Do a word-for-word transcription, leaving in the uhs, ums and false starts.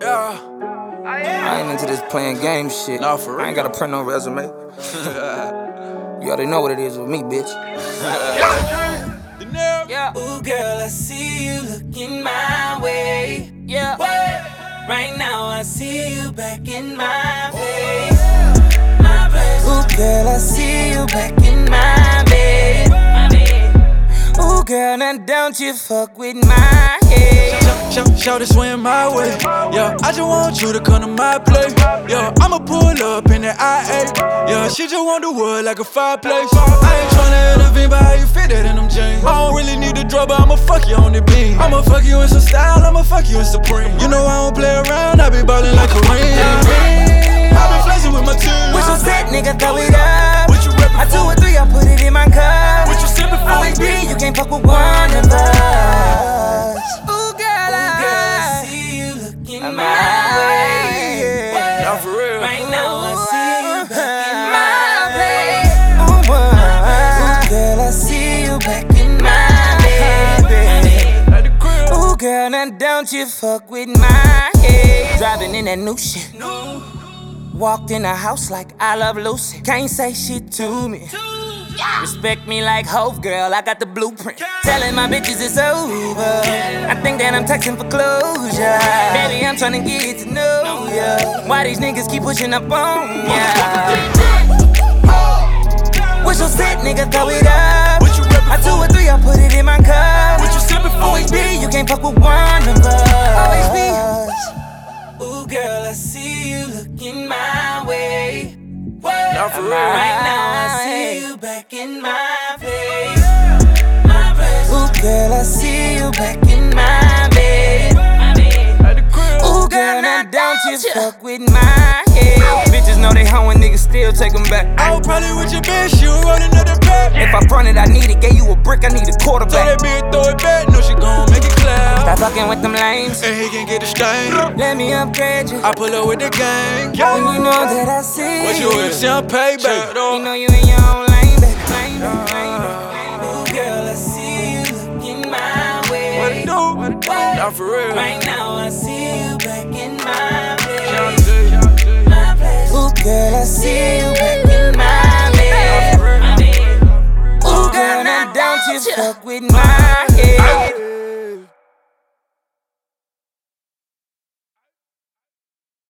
Yeah. I ain't into this playing game shit. Nah, for real. I ain't gotta print no resume. You already know what it is with me, bitch. Yeah. Ooh, girl, I see you looking my way. Yeah. Right now, I see you back in my place. My place. Ooh, girl, I see you back in my bed. My bed. Ooh, girl, now don't you fuck with my head. Shout, shout to swim my way. Yeah, I just want you to come to my place. Yeah, I'ma pull up in the I A. Yeah, she just want the wood like a fireplace. I ain't tryna intervene, but how you fit that in them jeans? I don't really need the drug, but I'ma fuck you on the beam. I'ma fuck you in some style, I'ma fuck you in Supreme. You know I don't play around, I be ballin' like Kareem. I be flexing with my team. What you said, nigga, throw it up. What you reppin' I two for? or three, I put it in my cup. What you sippin' for? O H B, you can't fuck with one of us. Ooh, girl, I see you looking my way. Nah, for real. Right now, I see you back in my place. Ooh, girl, I see you back in my bed. At the crib. Ooh, girl, now don't you fuck with my head. Driving in that new shit. Walked in the house like I love Lucy. Can't say shit to me. Respect me like Hove, girl, I got the blueprint. Telling my bitches it's over. I think that I'm texting for closure. Baby, I'm tryna get to know ya. Why these niggas keep pushing up on ya? What's your set, nigga, throw it up. What you reppin' I two or three, I put it in my cup. What you sippin' for? O H B, you can't fuck with one of us. O H B. Ooh, girl, I see you looking my way. Nah, for real. Right now, I see you back in my place. My place. Ooh, girl, I see you back in my bed. My bed. At the crib. Ooh, girl, now don't you fuck with my head. Bitches know they hoeing, niggas still take them back. I was probably with your bitch, you were running another pack. If I fronted, I need it. Gave you a brick, I need a Tell quarterback. that bitch throw it back, know she gon' make it clap. Stop fucking with them lames. And he can get the stain. Let me upgrade you. I pull up with the gang. And you know that I see What you with? See, I'm paid back, You though. know you in your own lane.